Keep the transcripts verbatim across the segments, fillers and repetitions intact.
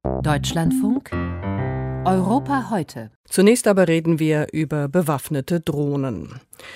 Deutschlandfunk Europa heute. Zunächst aber reden wir über bewaffnete Drohnen.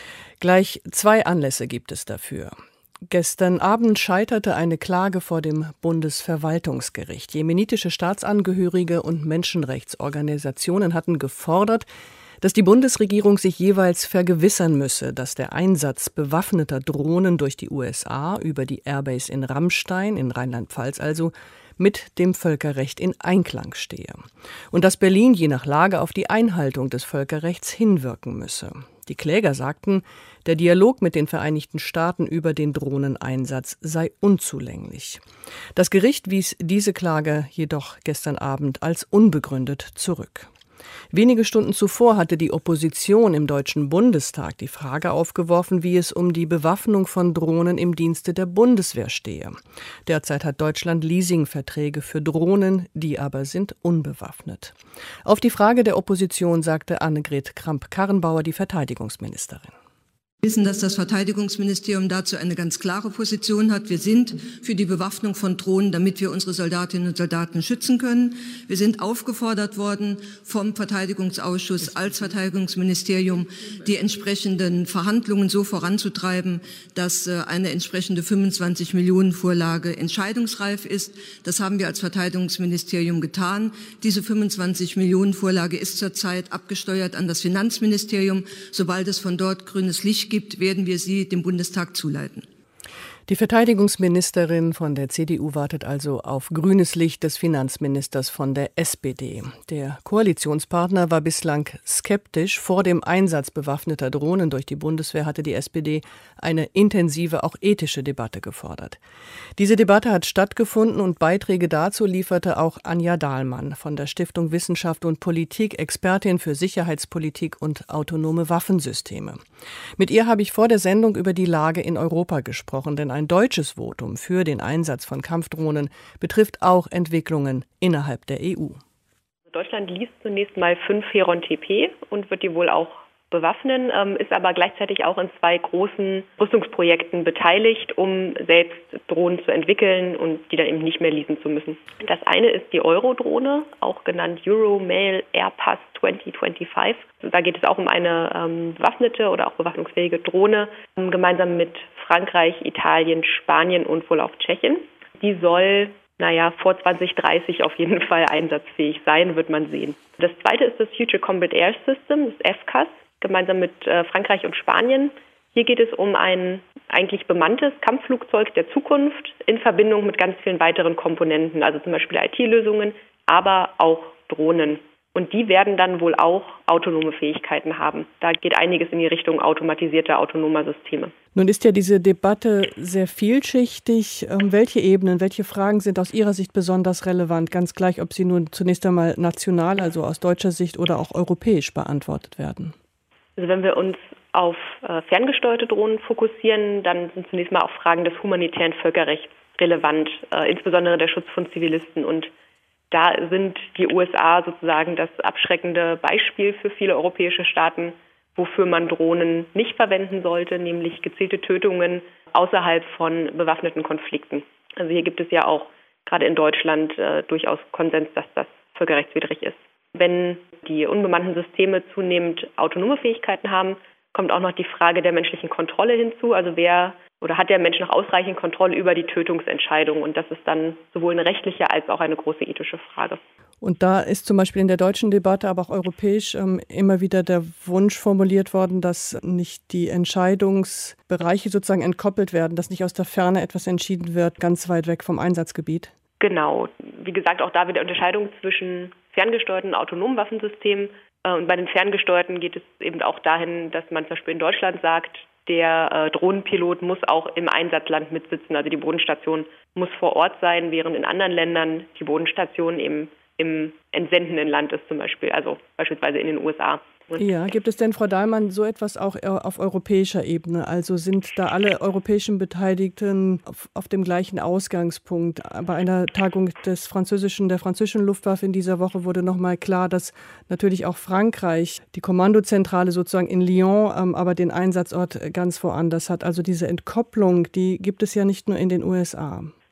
Gleich zwei Anlässe gibt es dafür. Gestern Abend scheiterte eine Klage vor dem Bundesverwaltungsgericht. Jemenitische Staatsangehörige und Menschenrechtsorganisationen hatten gefordert, dass die Bundesregierung sich jeweils vergewissern müsse, dass der Einsatz bewaffneter Drohnen durch die U S A über die Airbase in Ramstein, in Rheinland-Pfalz also, mit dem Völkerrecht in Einklang stehe. Und dass Berlin je nach Lage auf die Einhaltung des Völkerrechts hinwirken müsse. Die Kläger sagten, der Dialog mit den Vereinigten Staaten über den Drohneneinsatz sei unzulänglich. Das Gericht wies diese Klage jedoch gestern Abend als unbegründet zurück. Wenige Stunden zuvor hatte die Opposition im Deutschen Bundestag die Frage aufgeworfen, wie es um die Bewaffnung von Drohnen im Dienste der Bundeswehr stehe. Derzeit hat Deutschland Leasingverträge für Drohnen, die aber sind unbewaffnet. Auf die Frage der Opposition sagte Annegret Kramp-Karrenbauer, die Verteidigungsministerin. Wir wissen, dass das Verteidigungsministerium dazu eine ganz klare Position hat. Wir sind für die Bewaffnung von Drohnen, damit wir unsere Soldatinnen und Soldaten schützen können. Wir sind aufgefordert worden vom Verteidigungsausschuss als Verteidigungsministerium, die entsprechenden Verhandlungen so voranzutreiben, dass eine entsprechende fünfundzwanzig Millionen Vorlage entscheidungsreif ist. Das haben wir als Verteidigungsministerium getan. Diese fünfundzwanzig Millionen Vorlage ist zurzeit abgesteuert an das Finanzministerium. Sobald es von dort grünes Licht gibt, werden wir sie dem Bundestag zuleiten. Die Verteidigungsministerin von der C D U wartet also auf grünes Licht des Finanzministers von der S P D. Der Koalitionspartner war bislang skeptisch. Vor dem Einsatz bewaffneter Drohnen durch die Bundeswehr hatte die S P D eine intensive, auch ethische Debatte gefordert. Diese Debatte hat stattgefunden und Beiträge dazu lieferte auch Anja Dahlmann von der Stiftung Wissenschaft und Politik, Expertin für Sicherheitspolitik und autonome Waffensysteme. Mit ihr habe ich vor der Sendung über die Lage in Europa gesprochen, denn ein deutsches Votum für den Einsatz von Kampfdrohnen betrifft auch Entwicklungen innerhalb der E U. Deutschland liest zunächst mal fünf Heron T P und wird die wohl auch bewaffnen, ist aber gleichzeitig auch in zwei großen Rüstungsprojekten beteiligt, um selbst Drohnen zu entwickeln und die dann eben nicht mehr leasen zu müssen. Das eine ist die Euro-Drohne, auch genannt Euromail Airpass zwanzig fünfundzwanzig. Da geht es auch um eine ähm, bewaffnete oder auch bewaffnungsfähige Drohne, ähm, gemeinsam mit Frankreich, Italien, Spanien und wohl auch Tschechien. Die soll Naja, vor zwanzig dreißig auf jeden Fall einsatzfähig sein, wird man sehen. Das zweite ist das Future Combat Air System, das F C A S, gemeinsam mit äh, Frankreich und Spanien. Hier geht es um ein eigentlich bemanntes Kampfflugzeug der Zukunft in Verbindung mit ganz vielen weiteren Komponenten, also zum Beispiel I T-Lösungen, aber auch Drohnen. Und die werden dann wohl auch autonome Fähigkeiten haben. Da geht einiges in die Richtung automatisierter, autonomer Systeme. Nun ist ja diese Debatte sehr vielschichtig. Ähm, welche Ebenen, welche Fragen sind aus Ihrer Sicht besonders relevant? Ganz gleich, ob sie nun zunächst einmal national, also aus deutscher Sicht oder auch europäisch beantwortet werden. Also wenn wir uns auf äh, ferngesteuerte Drohnen fokussieren, dann sind zunächst mal auch Fragen des humanitären Völkerrechts relevant, äh, insbesondere der Schutz von Zivilisten. Und da sind die U S A sozusagen das abschreckende Beispiel für viele europäische Staaten, wofür man Drohnen nicht verwenden sollte, nämlich gezielte Tötungen außerhalb von bewaffneten Konflikten. Also hier gibt es ja auch gerade in Deutschland äh, durchaus Konsens, dass das völkerrechtswidrig ist. Wenn die unbemannten Systeme zunehmend autonome Fähigkeiten haben, kommt auch noch die Frage der menschlichen Kontrolle hinzu. Also wer oder hat der Mensch noch ausreichend Kontrolle über die Tötungsentscheidung? Und das ist dann sowohl eine rechtliche als auch eine große ethische Frage. Und da ist zum Beispiel in der deutschen Debatte, aber auch europäisch ähm, immer wieder der Wunsch formuliert worden, dass nicht die Entscheidungsbereiche sozusagen entkoppelt werden, dass nicht aus der Ferne etwas entschieden wird, ganz weit weg vom Einsatzgebiet. Genau. Wie gesagt, auch da wieder Unterscheidung zwischen ferngesteuerten und autonomen Waffensystemen. Und bei den ferngesteuerten geht es eben auch dahin, dass man zum Beispiel in Deutschland sagt, der äh, Drohnenpilot muss auch im Einsatzland mitsitzen. Also die Bodenstation muss vor Ort sein, während in anderen Ländern die Bodenstation eben im entsendenden Land ist zum Beispiel, also beispielsweise in den U S A. Ja, gibt es denn, Frau Dahlmann, so etwas auch auf europäischer Ebene? Also sind da alle europäischen Beteiligten auf, auf dem gleichen Ausgangspunkt? Bei einer Tagung des französischen, der französischen Luftwaffe in dieser Woche wurde nochmal klar, dass natürlich auch Frankreich die Kommandozentrale sozusagen in Lyon, ähm, aber den Einsatzort ganz woanders hat. Also diese Entkopplung, die gibt es ja nicht nur in den U S A.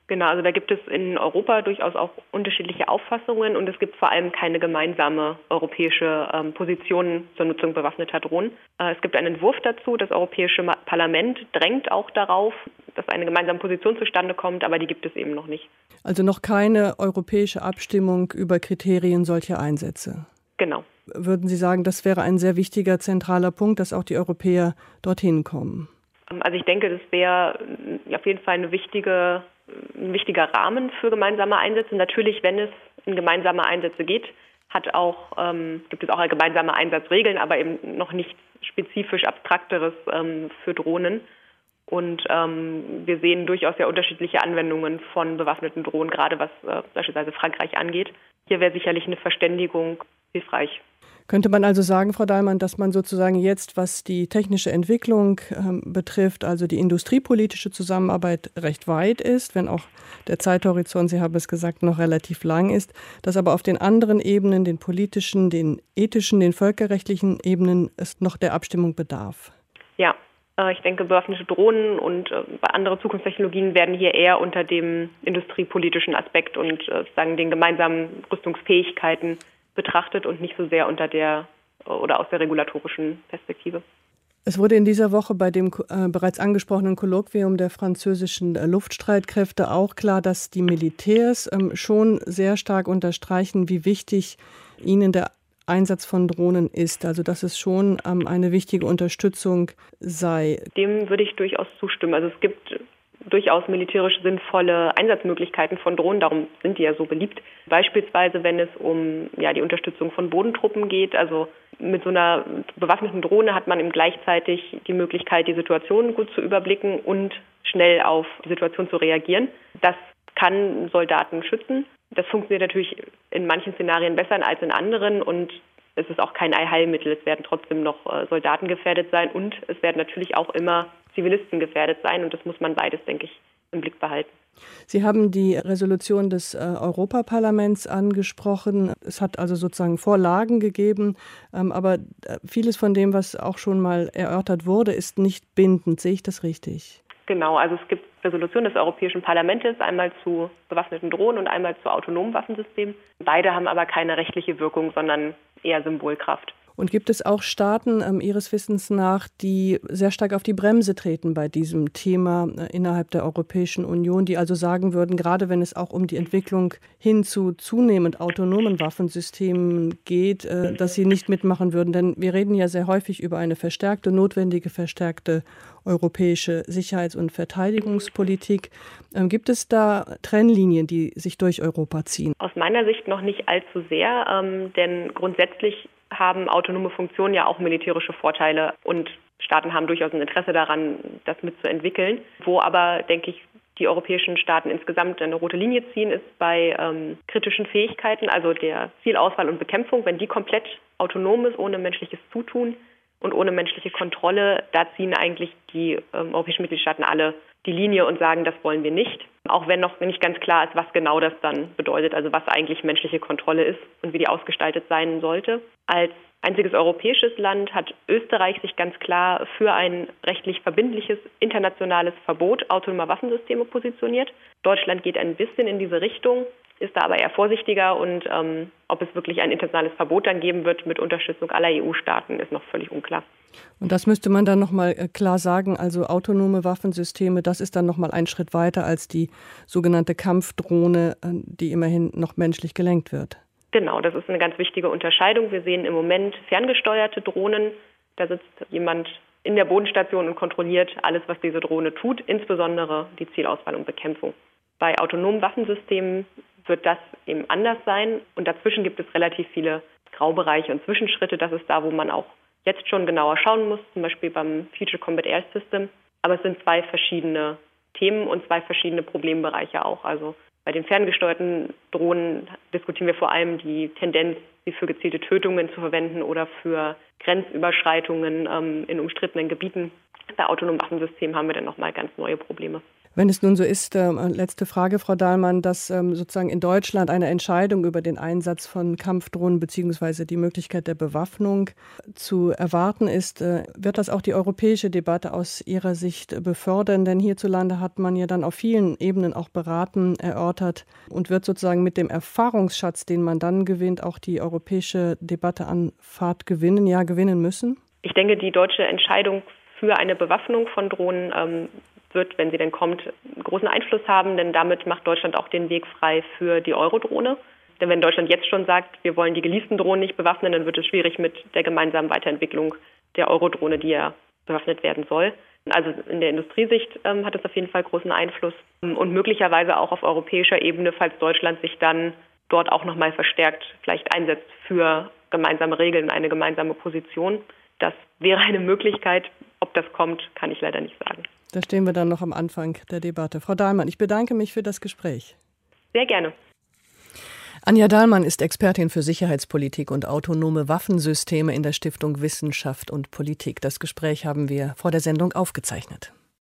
Genau, also da gibt es in Europa durchaus auch unterschiedliche Auffassungen und es gibt vor allem keine gemeinsame europäische ähm, Position zur Nutzung bewaffneter Drohnen. Äh, es gibt einen Entwurf dazu, das Europäische Parlament drängt auch darauf, dass eine gemeinsame Position zustande kommt, aber die gibt es eben noch nicht. Also noch keine europäische Abstimmung über Kriterien solcher Einsätze? Genau. Würden Sie sagen, das wäre ein sehr wichtiger, zentraler Punkt, dass auch die Europäer dorthin kommen? Also ich denke, das wäre auf jeden Fall eine wichtige ein wichtiger Rahmen für gemeinsame Einsätze. Natürlich, wenn es in gemeinsame Einsätze geht, hat auch, ähm, gibt es auch gemeinsame Einsatzregeln, aber eben noch nichts spezifisch Abstrakteres ähm, für Drohnen. Und ähm, wir sehen durchaus sehr unterschiedliche Anwendungen von bewaffneten Drohnen, gerade was äh, beispielsweise Frankreich angeht. Hier wäre sicherlich eine Verständigung hilfreich. Könnte man also sagen, Frau Dahlmann, dass man sozusagen jetzt, was die technische Entwicklung ähm, betrifft, also die industriepolitische Zusammenarbeit recht weit ist, wenn auch der Zeithorizont, Sie haben es gesagt, noch relativ lang ist, dass aber auf den anderen Ebenen, den politischen, den ethischen, den völkerrechtlichen Ebenen es noch der Abstimmung bedarf? Ja, äh, ich denke, bewaffnete Drohnen und äh, andere Zukunftstechnologien werden hier eher unter dem industriepolitischen Aspekt und äh, sagen den gemeinsamen Rüstungsfähigkeiten betrachtet und nicht so sehr unter der oder aus der regulatorischen Perspektive. Es wurde in dieser Woche bei dem äh, bereits angesprochenen Kolloquium der französischen äh, Luftstreitkräfte auch klar, dass die Militärs ähm, schon sehr stark unterstreichen, wie wichtig ihnen der Einsatz von Drohnen ist. Also dass es schon ähm, eine wichtige Unterstützung sei. Dem würde ich durchaus zustimmen. Also es gibt durchaus militärisch sinnvolle Einsatzmöglichkeiten von Drohnen, darum sind die ja so beliebt. Beispielsweise, wenn es um ja, die Unterstützung von Bodentruppen geht. Also mit so einer bewaffneten Drohne hat man eben gleichzeitig die Möglichkeit, die Situation gut zu überblicken und schnell auf die Situation zu reagieren. Das kann Soldaten schützen. Das funktioniert natürlich in manchen Szenarien besser als in anderen und es ist auch kein Allheilmittel. Es werden trotzdem noch Soldaten gefährdet sein und es werden natürlich auch immer Zivilisten gefährdet sein und das muss man beides, denke ich, im Blick behalten. Sie haben die Resolution des äh, Europaparlaments angesprochen. Es hat also sozusagen Vorlagen gegeben, ähm, aber vieles von dem, was auch schon mal erörtert wurde, ist nicht bindend. Sehe ich das richtig? Genau, also es gibt Resolutionen des Europäischen Parlaments, einmal zu bewaffneten Drohnen und einmal zu autonomen Waffensystemen. Beide haben aber keine rechtliche Wirkung, sondern eher Symbolkraft. Und gibt es auch Staaten ähm, Ihres Wissens nach, die sehr stark auf die Bremse treten bei diesem Thema äh, innerhalb der Europäischen Union, die also sagen würden, gerade wenn es auch um die Entwicklung hin zu zunehmend autonomen Waffensystemen geht, äh, dass sie nicht mitmachen würden? Denn wir reden ja sehr häufig über eine verstärkte, notwendige, verstärkte europäische Sicherheits- und Verteidigungspolitik. Ähm, gibt es da Trennlinien, die sich durch Europa ziehen? Aus meiner Sicht noch nicht allzu sehr, ähm, denn grundsätzlich haben autonome Funktionen ja auch militärische Vorteile und Staaten haben durchaus ein Interesse daran, das mitzuentwickeln. Wo aber, denke ich, die europäischen Staaten insgesamt eine rote Linie ziehen, ist bei ähm, kritischen Fähigkeiten, also der Zielauswahl und Bekämpfung. Wenn die komplett autonom ist, ohne menschliches Zutun und ohne menschliche Kontrolle, da ziehen eigentlich die ähm, europäischen Mitgliedstaaten alle die Linie und sagen, das wollen wir nicht. Auch wenn noch nicht ganz klar ist, was genau das dann bedeutet, also was eigentlich menschliche Kontrolle ist und wie die ausgestaltet sein sollte. Als einziges europäisches Land hat Österreich sich ganz klar für ein rechtlich verbindliches internationales Verbot autonomer Waffensysteme positioniert. Deutschland geht ein bisschen in diese Richtung, ist da aber eher vorsichtiger und ähm, ob es wirklich ein internationales Verbot dann geben wird mit Unterstützung aller E U-Staaten, ist noch völlig unklar. Und das müsste man dann nochmal klar sagen, also autonome Waffensysteme, das ist dann nochmal ein Schritt weiter als die sogenannte Kampfdrohne, die immerhin noch menschlich gelenkt wird. Genau, das ist eine ganz wichtige Unterscheidung. Wir sehen im Moment ferngesteuerte Drohnen. Da sitzt jemand in der Bodenstation und kontrolliert alles, was diese Drohne tut, insbesondere die Zielauswahl und Bekämpfung. Bei autonomen Waffensystemen wird das eben anders sein. Und dazwischen gibt es relativ viele Graubereiche und Zwischenschritte. Das ist da, wo man auch jetzt schon genauer schauen muss, zum Beispiel beim Future Combat Air System. Aber es sind zwei verschiedene Themen und zwei verschiedene Problembereiche auch. Also bei den ferngesteuerten Drohnen diskutieren wir vor allem die Tendenz, sie für gezielte Tötungen zu verwenden oder für Grenzüberschreitungen ähm, in umstrittenen Gebieten. Bei autonomen Waffensystemen haben wir dann nochmal ganz neue Probleme. Wenn es nun so ist, äh, letzte Frage, Frau Dahlmann, dass ähm, sozusagen in Deutschland eine Entscheidung über den Einsatz von Kampfdrohnen bzw. die Möglichkeit der Bewaffnung zu erwarten ist, äh, wird das auch die europäische Debatte aus Ihrer Sicht befördern? Denn hierzulande hat man ja dann auf vielen Ebenen auch beraten, erörtert und wird sozusagen mit dem Erfahrungsschatz, den man dann gewinnt, auch die europäische Debatte an Fahrt gewinnen, ja gewinnen müssen? Ich denke, die deutsche Entscheidung für eine Bewaffnung von Drohnen ähm, wird, wenn sie denn kommt, großen Einfluss haben, denn damit macht Deutschland auch den Weg frei für die Eurodrohne. Denn wenn Deutschland jetzt schon sagt, wir wollen die geleasten Drohnen nicht bewaffnen, dann wird es schwierig mit der gemeinsamen Weiterentwicklung der Eurodrohne, die ja bewaffnet werden soll. Also in der Industriesicht ähm, hat es auf jeden Fall großen Einfluss und möglicherweise auch auf europäischer Ebene, falls Deutschland sich dann dort auch nochmal verstärkt vielleicht einsetzt für gemeinsame Regeln, eine gemeinsame Position. Das wäre eine Möglichkeit. Ob das kommt, kann ich leider nicht sagen. Da stehen wir dann noch am Anfang der Debatte. Frau Dahlmann, ich bedanke mich für das Gespräch. Sehr gerne. Anja Dahlmann ist Expertin für Sicherheitspolitik und autonome Waffensysteme in der Stiftung Wissenschaft und Politik. Das Gespräch haben wir vor der Sendung aufgezeichnet.